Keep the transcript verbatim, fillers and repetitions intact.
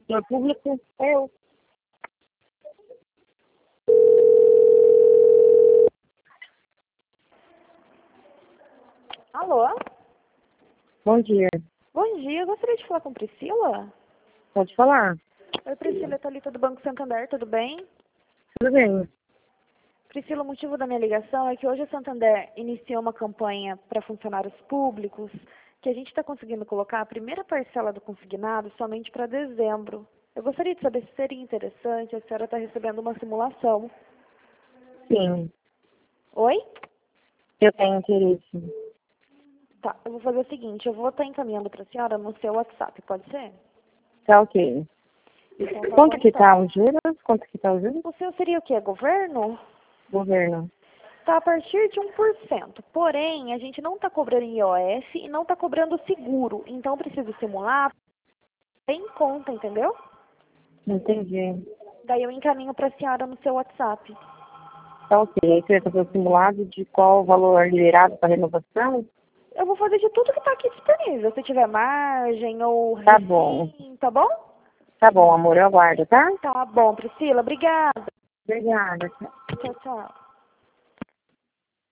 Setor público, eu. Alô? Bom dia. Bom dia, eu gostaria de falar com Priscila. Pode falar? Oi, Priscila, é Thalita do Banco Santander, tudo bem? Tudo bem. Priscila, o motivo da minha ligação é que hoje a Santander iniciou uma campanha para funcionários públicos que a gente está conseguindo colocar a primeira parcela do consignado somente para dezembro. Eu gostaria de saber se seria interessante, a senhora está recebendo uma simulação. Sim, Oi? eu tenho interesse. Tá, eu vou fazer o seguinte, eu vou estar encaminhando para a senhora no seu WhatsApp, pode ser? Tá ok. Então, tá Quanto bom, que então. tá o juros? Quanto que tá o juros? O seu seria o quê? Governo? Governo. Está a partir de um por cento. Porém, a gente não está cobrando I O F e não está cobrando seguro. Então, preciso simular em conta, entendeu? Entendi. Daí eu encaminho para a senhora no seu WhatsApp. Tá ok. Aí você vai fazer o simulado de qual o valor liberado para renovação? Eu vou fazer de tudo que está aqui disponível. Se tiver margem ou Tá bom. refim, tá bom? Tá bom, amor, eu aguardo, tá? Tá bom, Priscila. Obrigada. Obrigada. Tchau, tchau.